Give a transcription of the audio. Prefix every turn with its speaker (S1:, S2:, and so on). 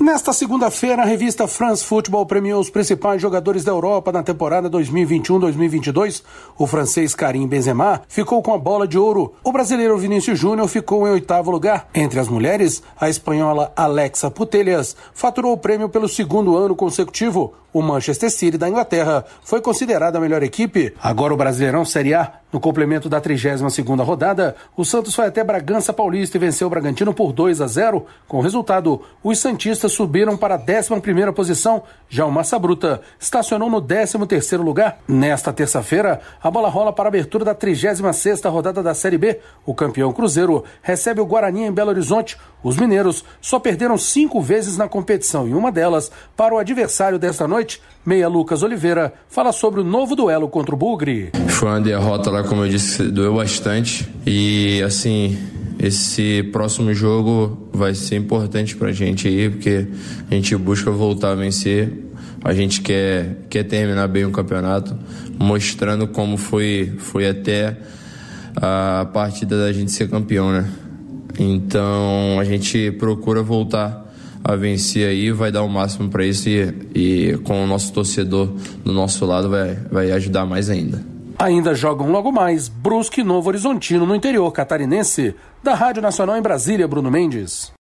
S1: Nesta segunda-feira, a revista France Football premiou os principais jogadores da Europa na temporada 2021-2022. O francês Karim Benzema ficou com a bola de ouro. O brasileiro Vinícius Júnior ficou em 8º lugar. Entre as mulheres, a espanhola Alexa Putellas faturou o prêmio pelo 2º ano consecutivo. O Manchester City da Inglaterra foi considerada a melhor equipe. Agora o Brasileirão Série A. No complemento da 32ª rodada, o Santos foi até Bragança Paulista e venceu o Bragantino por 2-0. Com o resultado, os santistas subiram para a 11ª posição. Já o Massa Bruta estacionou no 13º lugar. Nesta terça-feira, a bola rola para a abertura da 36ª rodada da Série B. O campeão Cruzeiro recebe o Guarani em Belo Horizonte. Os mineiros só perderam 5 vezes na competição e uma delas para o adversário desta noite. Meia Lucas Oliveira fala sobre o novo duelo contra o Bugre.
S2: Foi uma derrota lá, como eu disse, doeu bastante. E assim, esse próximo jogo vai ser importante pra gente aí, porque a gente busca voltar a vencer. A gente quer terminar bem o campeonato, mostrando como foi até a partida da gente ser campeão, né? Então a gente procura voltar a vencer aí, vai dar o máximo para isso e com o nosso torcedor do nosso lado vai ajudar mais ainda.
S1: Ainda jogam logo mais Brusque e Novo Horizontino no interior catarinense. Da Rádio Nacional em Brasília, Bruno Mendes.